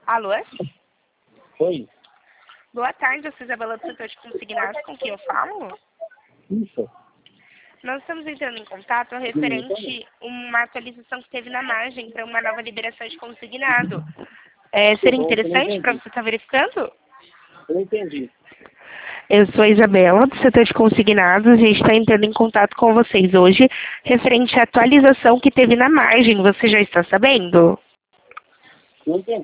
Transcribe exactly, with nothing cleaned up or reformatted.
Alô? Oi. Boa tarde, eu sou Isabela do setor de consignados, com quem eu falo? Isso. Nós estamos entrando em contato referente a uma atualização que teve na margem para uma nova liberação de consignado. É, seria interessante para você estar verificando? Eu não entendi. Eu sou a Isabela, do setor de consignados, a gente está entrando em contato com vocês hoje referente à atualização que teve na margem. Você já está sabendo? Não entendi.